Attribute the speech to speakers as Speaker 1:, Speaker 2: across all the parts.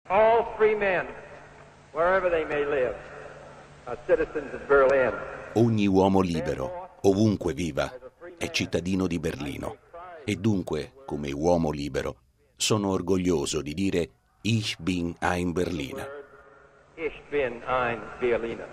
Speaker 1: All free men, wherever they may live, are citizens of Berlin.
Speaker 2: Ogni uomo libero, ovunque viva, è cittadino di Berlino. E dunque, come uomo libero, sono orgoglioso di dire Ich bin ein Berliner.
Speaker 1: Ich bin ein Berliner.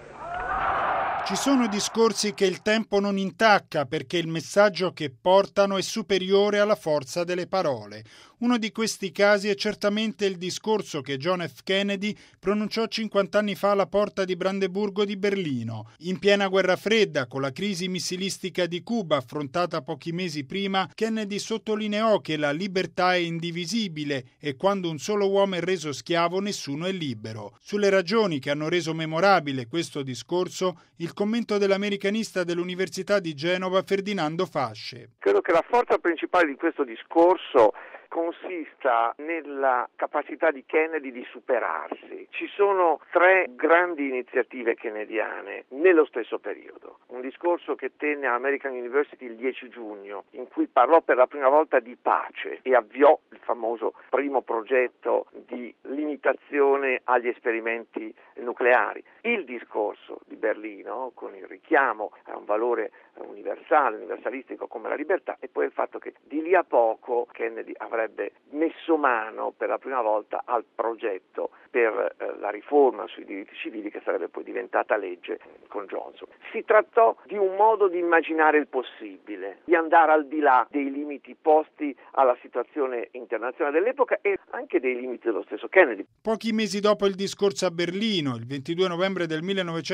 Speaker 3: Ci sono discorsi che il tempo non intacca perché il messaggio che portano è superiore alla forza delle parole. Uno di questi casi è certamente il discorso che John F. Kennedy pronunciò 50 anni fa alla porta di Brandeburgo di Berlino. In piena guerra fredda, con la crisi missilistica di Cuba affrontata pochi mesi prima, Kennedy sottolineò che la libertà è indivisibile e quando un solo uomo è reso schiavo nessuno è libero. Sulle ragioni che hanno reso memorabile questo discorso, il commento dell'americanista dell'Università di Genova Ferdinando Fasce.
Speaker 4: Credo che la forza principale di questo discorso consista nella capacità di Kennedy di superarsi. Ci sono 3 grandi iniziative kennediane nello stesso periodo. Un discorso che tenne all'American University il 10 giugno, in cui parlò per la prima volta di pace e avviò il famoso primo progetto di limitazione agli esperimenti nucleari. Il discorso di Berlino, con il richiamo a un valore universalistico come la libertà, e poi il fatto che di lì a poco Kennedy avrebbe messo mano per la prima volta al progetto per la riforma sui diritti civili che sarebbe poi diventata legge con Johnson. Si trattò di un modo di immaginare il possibile, di andare al di là dei limiti posti alla situazione internazionale dell'epoca e anche dei limiti dello stesso Kennedy.
Speaker 3: Pochi mesi dopo il discorso a Berlino, il 22 novembre del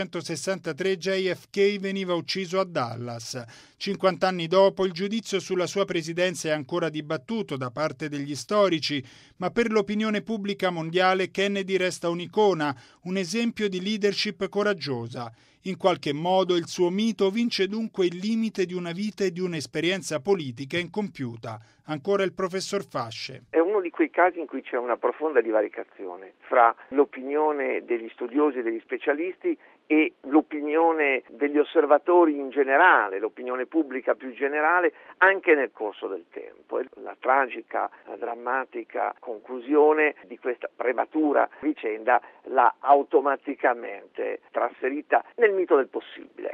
Speaker 3: 1963, JFK veniva ucciso a Dallas. 50 anni dopo, il giudizio sulla sua presidenza è ancora dibattuto da parte degli storici, ma per l'opinione pubblica mondiale Kennedy resta un'icona, un esempio di leadership coraggiosa. In qualche modo il suo mito vince dunque il limite di una vita e di un'esperienza politica incompiuta. Ancora il professor Fasce.
Speaker 4: È uno di quei casi in cui c'è una profonda divaricazione fra l'opinione degli studiosi e degli specialisti e l'opinione degli osservatori in generale, l'opinione pubblica più generale, anche nel corso del tempo. La tragica, la drammatica conclusione di questa prematura vicenda l'ha automaticamente trasferita nel mito del possibile.